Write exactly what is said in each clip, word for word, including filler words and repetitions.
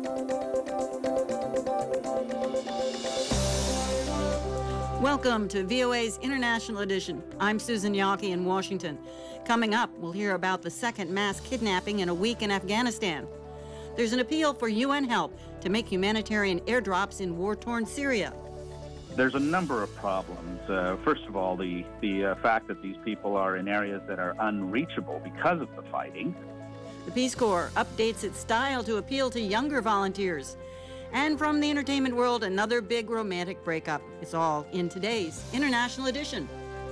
Welcome to V O A's International Edition. I'm Susan Yawkey in Washington. Coming up, we'll hear about the second mass kidnapping in a week in Afghanistan. There's an appeal for U N help to make humanitarian airdrops in war-torn Syria. There's a number of problems. Uh, first of all, the, the uh, fact that these people are in areas that are unreachable because of the fighting. The Peace Corps updates its style to appeal to younger volunteers. And from the entertainment world, another big romantic breakup. It's all in today's International Edition.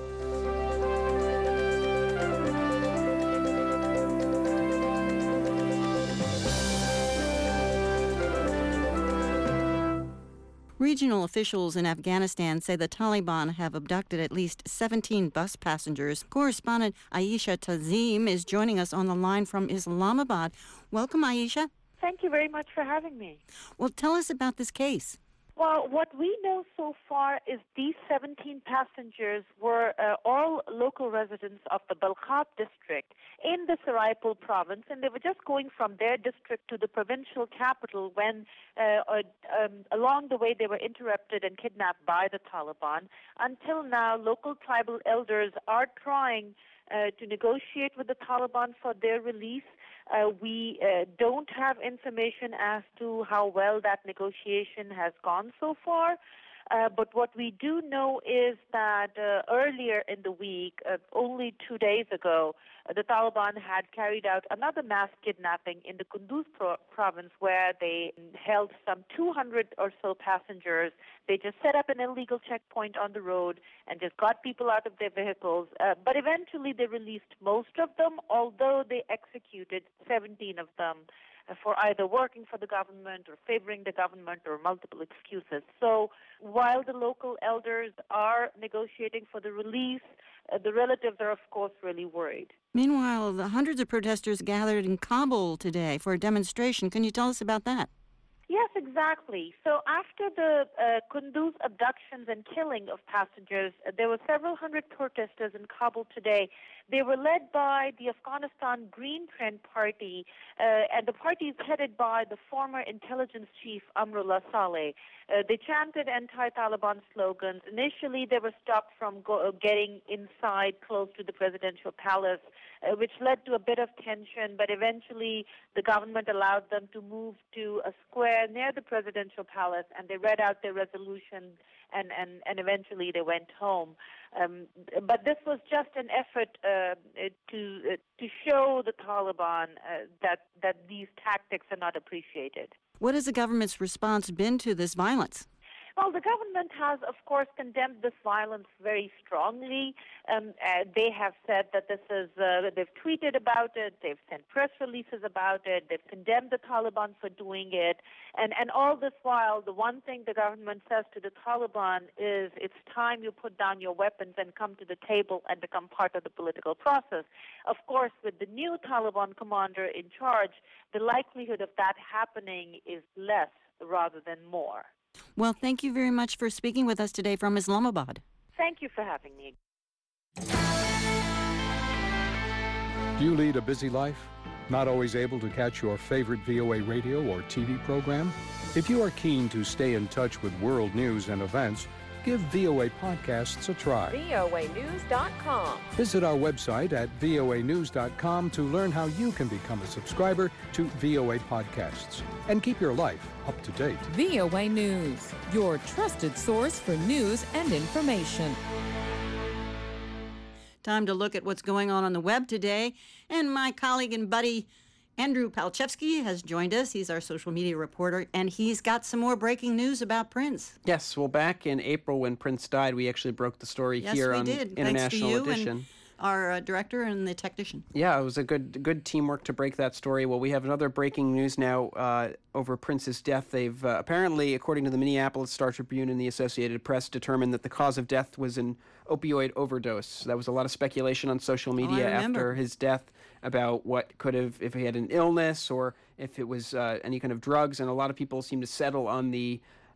Regional officials in Afghanistan say the Taliban have abducted at least seventeen bus passengers. Correspondent Aisha Tazim is joining us on the line from Islamabad. Welcome, Aisha. Thank you very much for having me. Well, tell us about this case. Well, what we know so far is these seventeen passengers were uh, all local residents of the Balkhat district in the Saraipur province, and they were just going from their district to the provincial capital when uh, uh, um, along the way they were interrupted and kidnapped by the Taliban. Until now, local tribal elders are trying uh, to negotiate with the Taliban for their release. Uh, we uh, don't have information as to how well that negotiation has gone so far. Uh, but what we do know is that uh, earlier in the week, uh, only two days ago, uh, the Taliban had carried out another mass kidnapping in the Kunduz pro- province where they held some two hundred or so passengers. They just set up an illegal checkpoint on the road and just got people out of their vehicles. Uh, but eventually they released most of them, although they executed seventeen of them for either working for the government or favoring the government or multiple excuses. So while the local elders are negotiating for the release, uh, the relatives are, of course, really worried. Meanwhile, the hundreds of protesters gathered in Kabul today for a demonstration. Can you tell us about that? Yes, exactly. So after the uh, Kunduz abductions and killing of passengers, uh, there were several hundred protesters in Kabul today. They were led by the Afghanistan Green Trend Party, uh, and the party is headed by the former intelligence chief Amrullah Saleh. Uh, they chanted anti-Taliban slogans. Initially, they were stopped from go- uh, getting inside close to the presidential palace, uh, which led to a bit of tension, but eventually the government allowed them to move to a square near the presidential palace, and they read out their resolution, and, and, and eventually they went home. Um, but this was just an effort uh, to uh, to show the Taliban uh, that that these tactics are not appreciated. What has the government's response been to this violence? Well, the government has, of course, condemned this violence very strongly. Um, uh, they have said that this is, uh, they've tweeted about it, they've sent press releases about it, they've condemned the Taliban for doing it. And, and all this while, the one thing the government says to the Taliban is it's time you put down your weapons and come to the table and become part of the political process. Of course, with the new Taliban commander in charge, the likelihood of that happening is less rather than more. Well, thank you very much for speaking with us today from Islamabad. Thank you for having me. Do you lead a busy life? Not always able to catch your favorite V O A radio or T V program? If you are keen to stay in touch with world news and events, give V O A Podcasts a try. V O A news dot com. Visit our website at V O A news dot com to learn how you can become a subscriber to V O A Podcasts and keep your life up to date. V O A News, your trusted source for news and information. Time to look at what's going on on the web today. And my colleague and buddy, Andrew Palchevsky, has joined us. He's our social media reporter, and he's got some more breaking news about Prince. Yes, well, back in April when Prince died, we actually broke the story yes, here we on did. International Thanks to you Edition. And our uh, director and the technician. Yeah, it was a good good teamwork to break that story. Well, we have another breaking news now uh, over Prince's death. They've uh, apparently, according to the Minneapolis Star-Tribune and the Associated Press, determined that the cause of death was an opioid overdose. That was a lot of speculation on social media oh, after his death about what could have, if he had an illness or if it was uh, any kind of drugs, and a lot of people seem to settle on the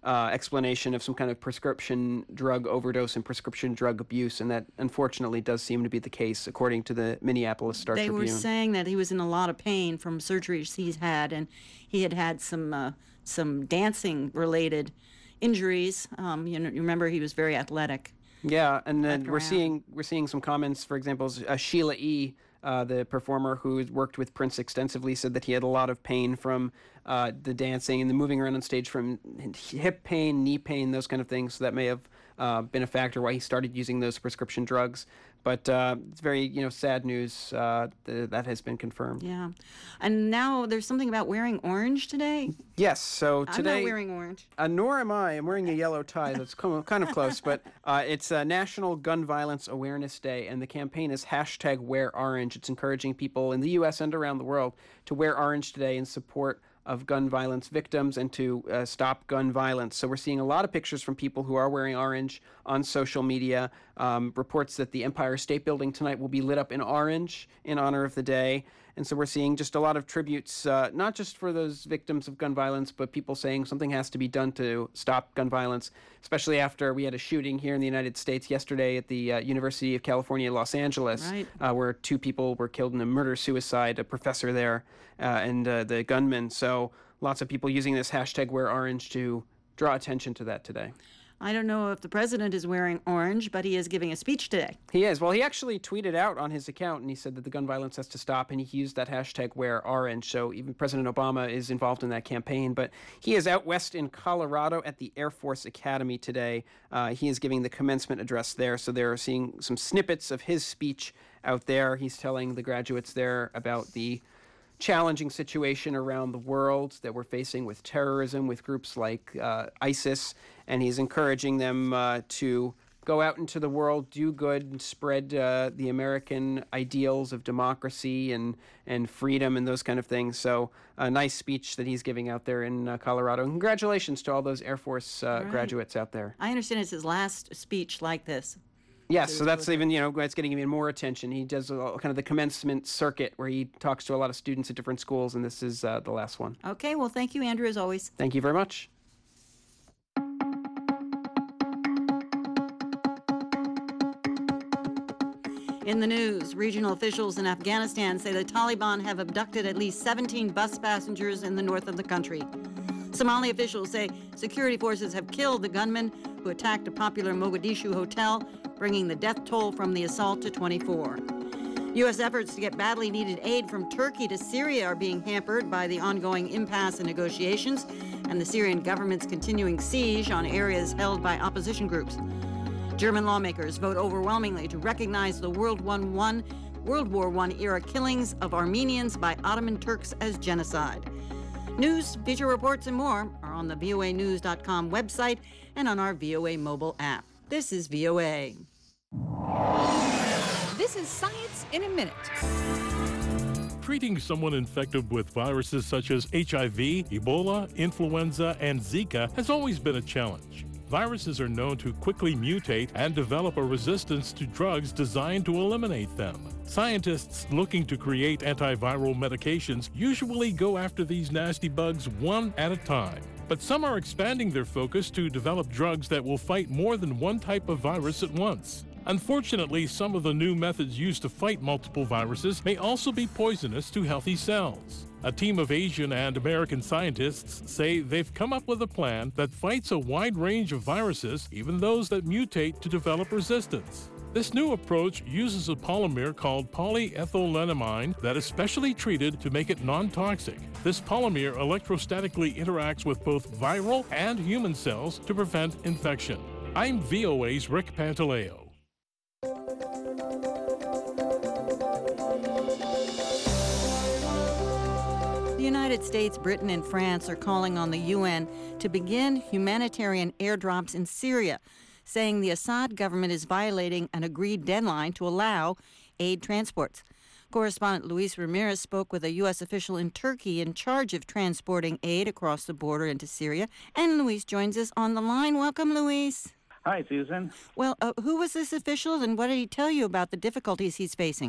uh, explanation of some kind of prescription drug overdose and prescription drug abuse, and that unfortunately does seem to be the case, according to the Minneapolis Star They Tribune. were saying that he was in a lot of pain from surgeries he's had, and he had had some uh, some dancing-related injuries. Um, you know, you remember he was very athletic. Yeah, and then Walked we're around. seeing we're seeing some comments. For example, uh, Sheila E., uh, the performer who worked with Prince extensively, said that he had a lot of pain from uh, the dancing and the moving around on stage, from hip pain, knee pain, those kind of things. So that may have uh, been a factor why he started using those prescription drugs. But uh, it's very, you know, sad news uh, th- that has been confirmed. Yeah. And now there's something about wearing orange today. Yes, so today... I'm not wearing orange. Uh, nor am I. I'm wearing a yellow tie that's co- kind of close, but uh, it's uh, National Gun Violence Awareness Day, and the campaign is hashtag Wear Orange. It's encouraging people in the U S and around the world to wear orange today in support of gun violence victims and to uh, stop gun violence. So we're seeing a lot of pictures from people who are wearing orange on social media. Um, reports that the Empire State Building tonight will be lit up in orange in honor of the day. And so we're seeing just a lot of tributes, uh, not just for those victims of gun violence, but people saying something has to be done to stop gun violence, especially after we had a shooting here in the United States yesterday at the uh, University of California, Los Angeles, Right. uh, where two people were killed in a murder-suicide, a professor there uh, and uh, the gunman. So lots of people using this hashtag Wear Orange to draw attention to that today. I don't know if the president is wearing orange, but he is giving a speech today. He is. Well, he actually tweeted out on his account, and he said that the gun violence has to stop, and he used that hashtag Wear Orange. So even President Obama is involved in that campaign. But he is out west in Colorado at the Air Force Academy today. Uh, he is giving the commencement address there. So they're seeing some snippets of his speech out there. He's telling the graduates there about the challenging situation around the world that we're facing with terrorism, with groups like uh, ISIS, and he's encouraging them uh, to go out into the world, do good, and spread uh, the American ideals of democracy and, and freedom and those kind of things. So a nice speech that he's giving out there in uh, Colorado. And congratulations to all those Air Force uh, Right. graduates out there. I understand it's his last speech like this. Yes, so that's even, you know, that's getting even more attention. He does a, kind of the commencement circuit where he talks to a lot of students at different schools, and this is uh, the last one. Okay, well, thank you, Andrew, as always. Thank you very much. In the news, regional officials in Afghanistan say the Taliban have abducted at least seventeen bus passengers in the north of the country. Somali officials say security forces have killed the gunman who attacked a popular Mogadishu hotel, bringing the death toll from the assault to twenty-four. U S efforts to get badly needed aid from Turkey to Syria are being hampered by the ongoing impasse in negotiations and the Syrian government's continuing siege on areas held by opposition groups. German lawmakers vote overwhelmingly to recognize the World War One, World War One era killings of Armenians by Ottoman Turks as genocide. News, feature reports, and more are on the V O A news dot com website and on our V O A mobile app. This is V O A. This is Science in a Minute. Treating someone infected with viruses such as H I V, Ebola, influenza, and Zika has always been a challenge. Viruses are known to quickly mutate and develop a resistance to drugs designed to eliminate them. Scientists looking to create antiviral medications usually go after these nasty bugs one at a time. But some are expanding their focus to develop drugs that will fight more than one type of virus at once. Unfortunately, some of the new methods used to fight multiple viruses may also be poisonous to healthy cells. A team of Asian and American scientists say they've come up with a plan that fights a wide range of viruses, even those that mutate to develop resistance. This new approach uses a polymer called polyethylenamine that is specially treated to make it non-toxic. This polymer electrostatically interacts with both viral and human cells to prevent infection. I'm V O A's Rick Pantaleo. The United States, Britain, and France are calling on the U N to begin humanitarian airdrops in Syria, saying the Assad government is violating an agreed deadline to allow aid transports. Correspondent Luis Ramirez spoke with a U S official in Turkey in charge of transporting aid across the border into Syria. And Luis joins us on the line. Welcome, Luis. Hi, Susan. Well, uh, who was this official, and what did he tell you about the difficulties he's facing?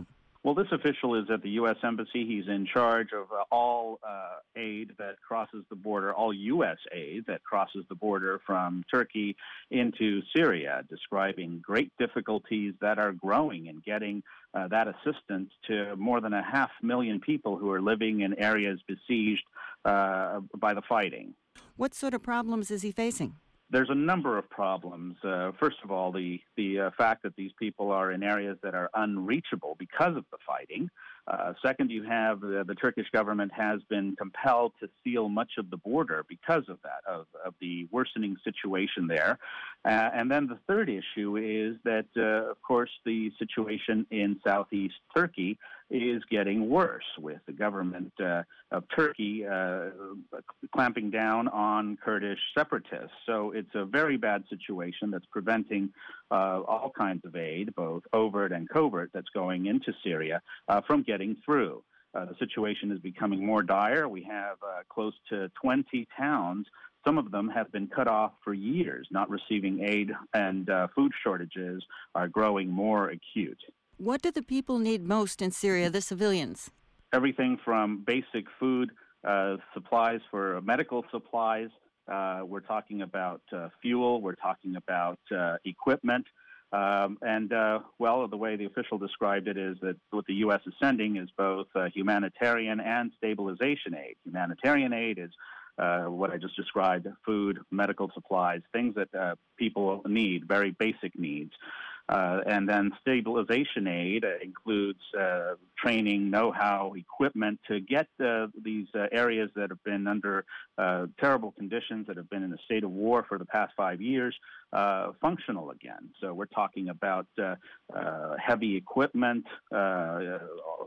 Well, this official is at the U S Embassy. He's in charge of uh, all uh, aid that crosses the border, all U S aid that crosses the border from Turkey into Syria, describing great difficulties that are growing in getting uh, that assistance to more than a half million people who are living in areas besieged uh, by the fighting. What sort of problems is he facing? There's a number of problems. Uh, first of all, the, the uh, fact that these people are in areas that are unreachable because of the fighting. Uh, second, you have uh, the Turkish government has been compelled to seal much of the border because of that, of, of the worsening situation there. Uh, and then the third issue is that, uh, of course, the situation in southeast Turkey is getting worse, with the government uh, of Turkey uh, clamping down on Kurdish separatists. So it's a very bad situation that's preventing uh, all kinds of aid, both overt and covert, that's going into Syria uh, from getting through. Uh, the situation is becoming more dire. We have uh, close to twenty towns. Some of them have been cut off for years, not receiving aid, and uh, food shortages are growing more acute. What do the people need most in Syria, the civilians? Everything from basic food uh, supplies for medical supplies. Uh, we're talking about uh, fuel. We're talking about uh, equipment. Um, and, uh, well, the way the official described it is that what the U S is sending is both uh, humanitarian and stabilization aid. Humanitarian aid is uh, what I just described, food, medical supplies, things that uh, people need, very basic needs. Uh, and then stabilization aid uh, includes uh, training, know-how, equipment to get uh, these uh, areas that have been under uh, terrible conditions, that have been in a state of war for the past five years, uh, functional again. So we're talking about uh, uh, heavy equipment, uh,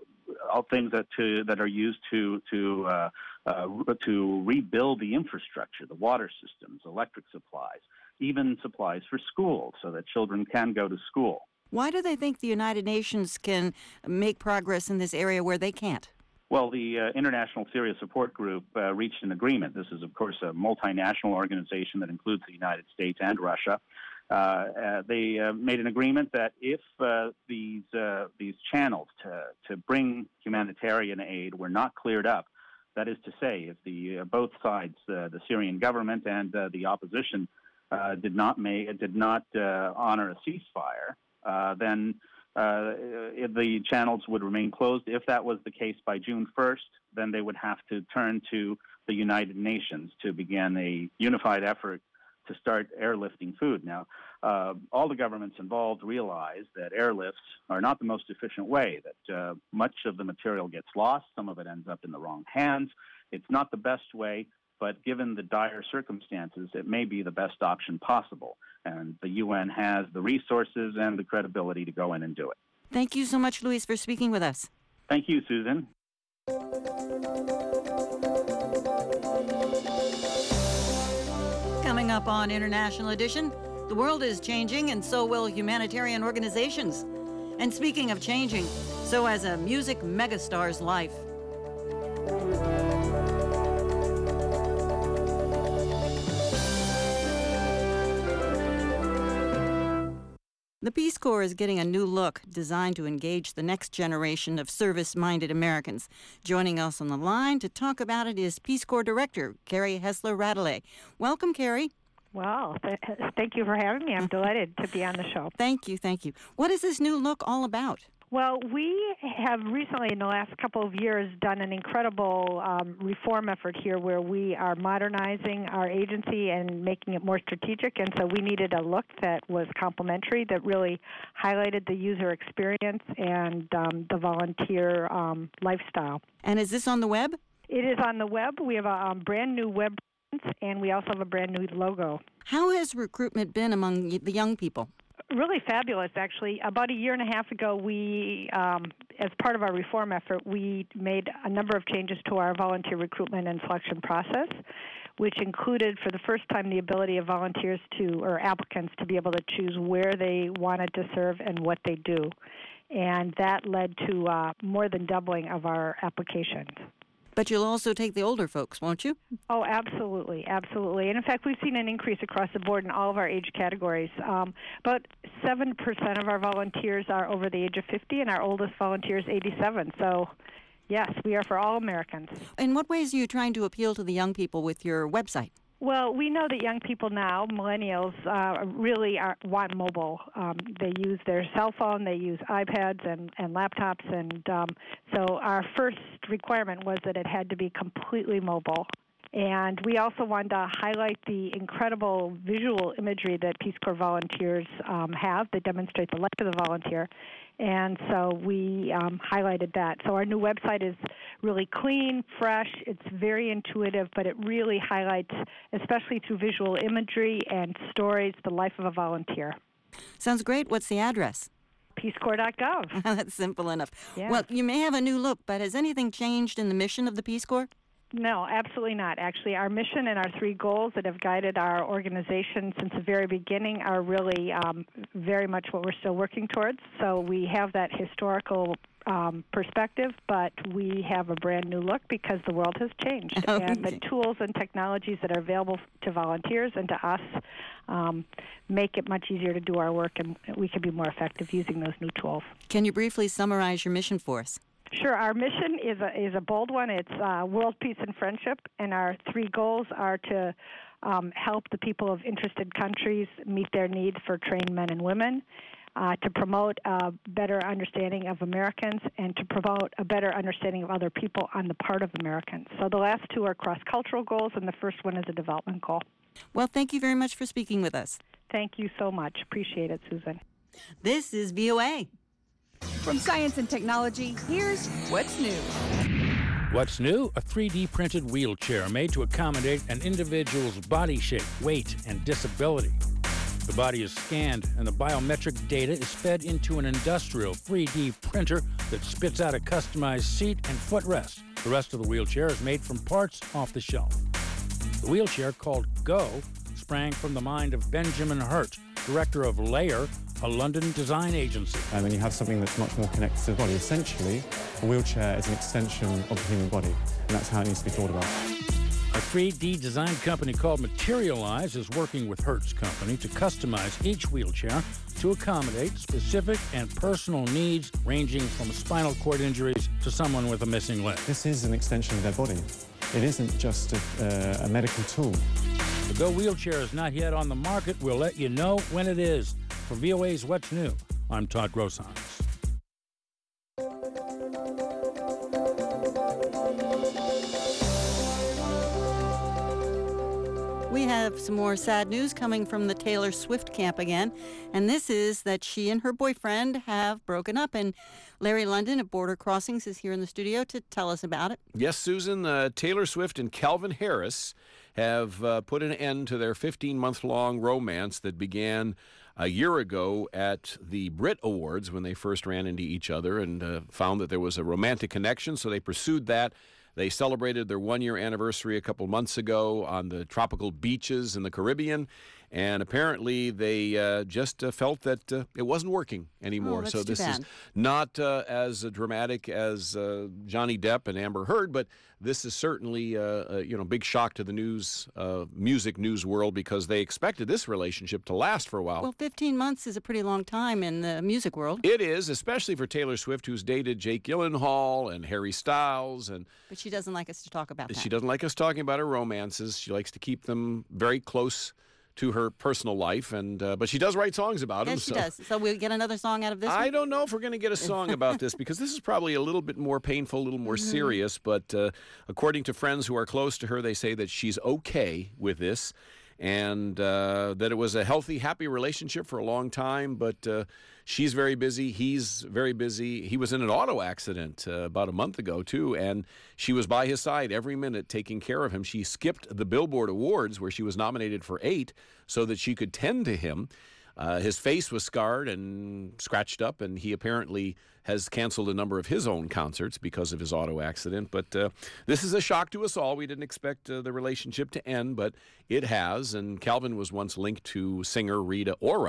all things that to, that are used to to uh, uh, to rebuild the infrastructure, the water systems, electric supplies, even supplies for schools so that children can go to school. Why do they think the United Nations can make progress in this area where they can't? Well, the uh, International Syria Support Group uh, reached an agreement. This is, of course, a multinational organization that includes the United States and Russia. Uh, uh, they uh, made an agreement that if uh, these uh, these channels to, to bring humanitarian aid were not cleared up, that is to say, if the uh, both sides, uh, the Syrian government and uh, the opposition, uh, did not make, did not uh, honor a ceasefire, uh, then uh, the channels would remain closed. If that was the case by June first, then they would have to turn to the United Nations to begin a unified effort to start airlifting food. Now, uh, all the governments involved realize that airlifts are not the most efficient way, that uh, much of the material gets lost, some of it ends up in the wrong hands. It's not the best way, but given the dire circumstances, it may be the best option possible. And the U N has the resources and the credibility to go in and do it. Thank you so much, Luis, for speaking with us. Thank you, Susan. Coming up on International Edition, the world is changing and so will humanitarian organizations. And speaking of changing, so has a music megastar's life. The Peace Corps is getting a new look designed to engage the next generation of service-minded Americans. Joining us on the line to talk about it is Peace Corps Director Carrie Hessler-Radelet. Welcome, Carrie. Well, th- thank you for having me. I'm delighted to be on the show. Thank you, thank you. What is this new look all about? Well, we have recently, in the last couple of years, done an incredible um, reform effort here where we are modernizing our agency and making it more strategic. And so we needed a look that was complementary, that really highlighted the user experience and um, the volunteer um, lifestyle. And is this on the web? It is on the web. We have a um, brand new web presence, and we also have a brand new logo. How has recruitment been among the young people? Really fabulous, actually. About a year and a half ago, we, um, as part of our reform effort, we made a number of changes to our volunteer recruitment and selection process, which included, for the first time, the ability of volunteers to, or applicants, to be able to choose where they wanted to serve and what they do. And that led to uh, more than doubling of our applications. But you'll also take the older folks, won't you? Oh, absolutely, absolutely. And in fact, we've seen an increase across the board in all of our age categories. Um, about seven percent of our volunteers are over the age of fifty, and our oldest volunteer is eighty-seven. So, yes, we are for all Americans. In what ways are you trying to appeal to the young people with your website? Well, we know that young people now, millennials, uh, really are, want mobile. Um, they use their cell phone, they use iPads and, and laptops, and um, so our first requirement was that it had to be completely mobile. And we also wanted to highlight the incredible visual imagery that Peace Corps volunteers um, have that demonstrate the life of the volunteer. And so we um, highlighted that. So our new website is really clean, fresh. It's very intuitive, but it really highlights, especially through visual imagery and stories, the life of a volunteer. Sounds great. What's the address? peace corps dot gov. That's simple enough. Yeah. Well, you may have a new look, but has anything changed in the mission of the Peace Corps? No, absolutely not. Actually, our mission and our three goals that have guided our organization since the very beginning are really um, very much what we're still working towards. So we have that historical um, perspective, but we have a brand new look because the world has changed. Okay. And the tools and technologies that are available to volunteers and to us um, make it much easier to do our work, and we can be more effective using those new tools. Can you briefly summarize your mission for us? Sure. Our mission is a is a bold one. It's uh, world peace and friendship, and our three goals are to um, help the people of interested countries meet their needs for trained men and women, uh, to promote a better understanding of Americans, and to promote a better understanding of other people on the part of Americans. So the last two are cross-cultural goals, and the first one is a development goal. Well, thank you very much for speaking with us. Thank you so much. Appreciate it, Susan. This is V O A. From science and technology, here's What's New. What's new? A three D printed wheelchair made to accommodate an individual's body shape, weight, and disability. The body is scanned, and the biometric data is fed into an industrial three D printer that spits out a customized seat and footrest. The rest of the wheelchair is made from parts off the shelf. The wheelchair, called Go, sprang from the mind of Benjamin Hurt, director of Layer, a London design agency. And then you have something that's much more connected to the body. Essentially, a wheelchair is an extension of the human body, and that's how it needs to be thought about. A three D design company called Materialize is working with Hertz Company to customize each wheelchair to accommodate specific and personal needs, ranging from spinal cord injuries to someone with a missing leg. This is an extension of their body. It isn't just a, uh, a medical tool. The Go wheelchair is not yet on the market. We'll let you know when it is. For V O A's What's New, I'm Todd Grosshans. We have some more sad news coming from the Taylor Swift camp again, and this is that she and her boyfriend have broken up, and Larry London at Border Crossings is here in the studio to tell us about it. Yes, Susan, uh, Taylor Swift and Calvin Harris have uh, put an end to their fifteen-month-long romance that began a year ago at the Brit Awards when they first ran into each other and uh, found that there was a romantic connection, so they pursued that. They celebrated their one-year anniversary a couple months ago on the tropical beaches in the Caribbean, and apparently they uh, just uh, felt that uh, it wasn't working anymore. Oh, that's so too this bad. is not uh, as uh, dramatic as uh, Johnny Depp and Amber Heard, but this is certainly uh, a you know big shock to the news, uh, music news world, because they expected this relationship to last for a while. Well, fifteen months is a pretty long time in the music world. It is, especially for Taylor Swift, who's dated Jake Gyllenhaal and Harry Styles, and But she doesn't like us to talk about that. she doesn't like us talking about her romances. She likes to keep them very close to her personal life, and uh, but she does write songs about them. Yes, she so. does. So we'll get another song out of this I one? don't know if we're going to get a song about this, because this is probably a little bit more painful, a little more Mm-hmm. serious. But uh, according to friends who are close to her, they say that she's okay with this, and uh, that it was a healthy, happy relationship for a long time. But uh, she's very busy. He's very busy. He was in an auto accident uh, about a month ago, too, and she was by his side every minute taking care of him. She skipped the Billboard Awards, where she was nominated for eight, so that she could tend to him. Uh, his face was scarred and scratched up, and he apparently has canceled a number of his own concerts because of his auto accident. But uh, this is a shock to us all. We didn't expect uh, the relationship to end, but it has. And Calvin was once linked to singer Rita Ora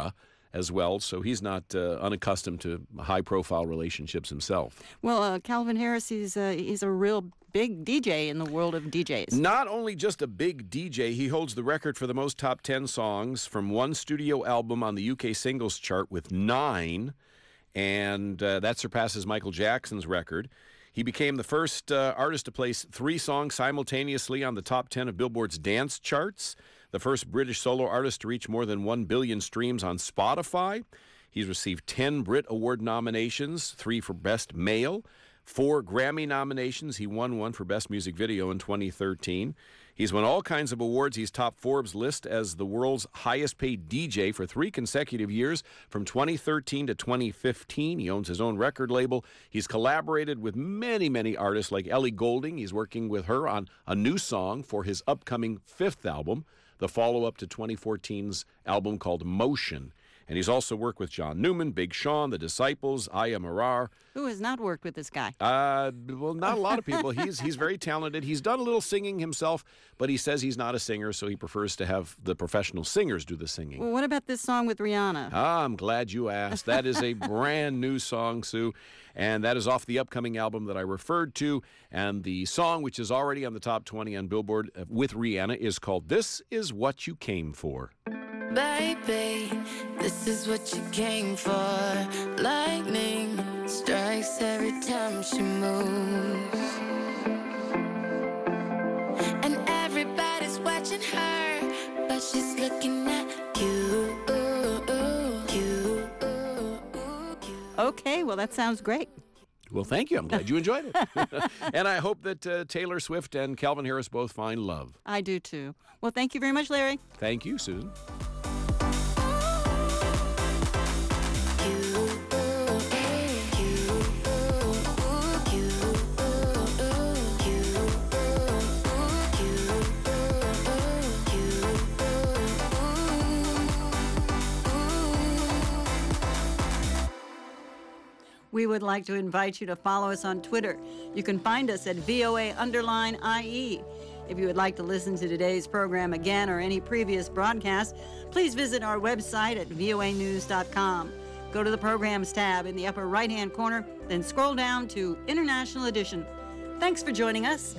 as well, so he's not uh, unaccustomed to high-profile relationships himself. Well, uh, Calvin Harris, he's, uh, he's a real big D J in the world of D Js. Not only just a big D J, he holds the record for the most top ten songs from one studio album on the U K singles chart with nine, and uh, that surpasses Michael Jackson's record. He became the first uh, artist to place three songs simultaneously on the top ten of Billboard's dance charts, the first British solo artist to reach more than one billion streams on Spotify. He's received ten Brit Award nominations, three for Best Male, four Grammy nominations. He won one for Best Music Video in twenty thirteen. He's won all kinds of awards. He's topped Forbes' list as the world's highest-paid D J for three consecutive years, from twenty thirteen to twenty fifteen. He owns his own record label. He's collaborated with many, many artists like Ellie Goulding. He's working with her on a new song for his upcoming fifth album, the follow-up to twenty fourteen's album called Motion. And he's also worked with John Newman, Big Sean, The Disciples, Aya Marar. Who has not worked with this guy? Uh, well, not a lot of people. He's he's very talented. He's done a little singing himself, but he says he's not a singer, so he prefers to have the professional singers do the singing. Well, what about this song with Rihanna? Ah, I'm glad you asked. That is a brand new song, Sue, and that is off the upcoming album that I referred to. And the song, which is already on the top twenty on Billboard uh, with Rihanna, is called This Is What You Came For. Baby, this is what you came for. Lightning strikes every time she moves, and everybody's watching her, but she's looking at you. you. Okay, well, that sounds great. Well, thank you. I'm glad you enjoyed it. And I hope that uh, Taylor Swift and Calvin Harris both find love. I do, too. Well, thank you very much, Larry. Thank you, Susan. We would like to invite you to follow us on Twitter. You can find us at V O A underline I E. If you would like to listen to today's program again or any previous broadcast, please visit our website at V O A news dot com. Go to the Programs tab in the upper right-hand corner, then scroll down to International Edition. Thanks for joining us.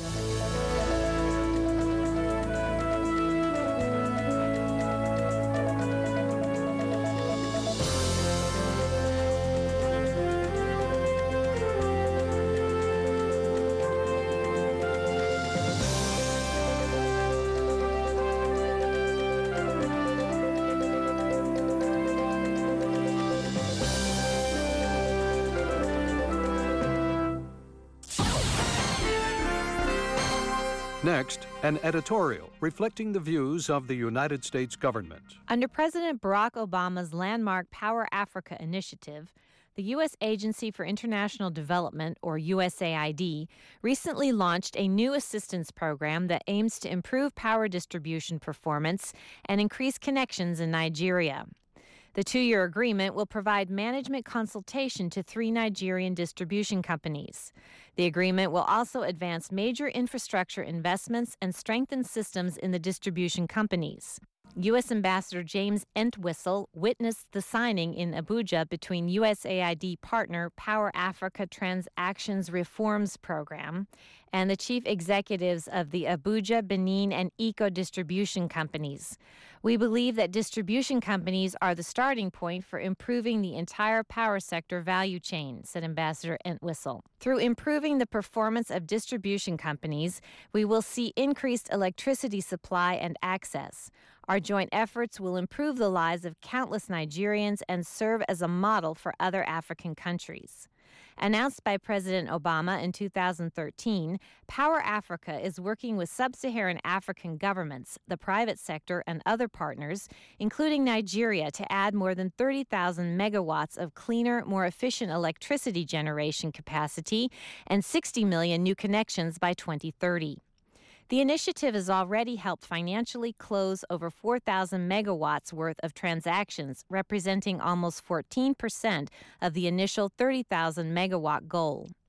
Next, an editorial reflecting the views of the United States government. Under President Barack Obama's landmark Power Africa initiative, the U S Agency for International Development, or U S A I D, recently launched a new assistance program that aims to improve power distribution performance and increase connections in Nigeria. The two-year agreement will provide management consultation to three Nigerian distribution companies. The agreement will also advance major infrastructure investments and strengthen systems in the distribution companies. U S Ambassador James Entwistle witnessed the signing in Abuja between U S A I D partner Power Africa Transactions Reforms Program and the chief executives of the Abuja, Benin, and Eco Distribution Companies. We believe that distribution companies are the starting point for improving the entire power sector value chain, said Ambassador Entwistle. Through improving the performance of distribution companies, we will see increased electricity supply and access. Our joint efforts will improve the lives of countless Nigerians and serve as a model for other African countries. Announced by President Obama in two thousand thirteen, Power Africa is working with sub-Saharan African governments, the private sector, and other partners, including Nigeria, to add more than thirty thousand megawatts of cleaner, more efficient electricity generation capacity and sixty million new connections by twenty thirty. The initiative has already helped financially close over four thousand megawatts worth of transactions, representing almost fourteen percent of the initial thirty thousand megawatt goal.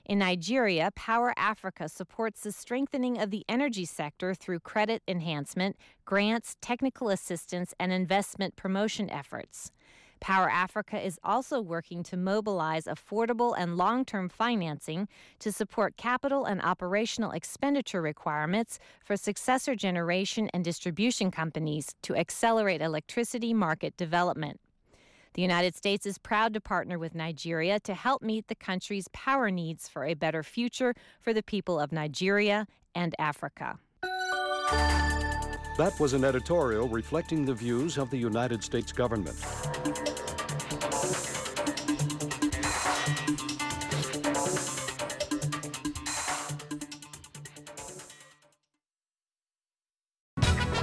In Nigeria, Power Africa supports the strengthening of the energy sector through credit enhancement, grants, technical assistance, and investment promotion efforts. Power Africa is also working to mobilize affordable and long-term financing to support capital and operational expenditure requirements for successor generation and distribution companies to accelerate electricity market development. The United States is proud to partner with Nigeria to help meet the country's power needs for a better future for the people of Nigeria and Africa. That was an editorial reflecting the views of the United States government.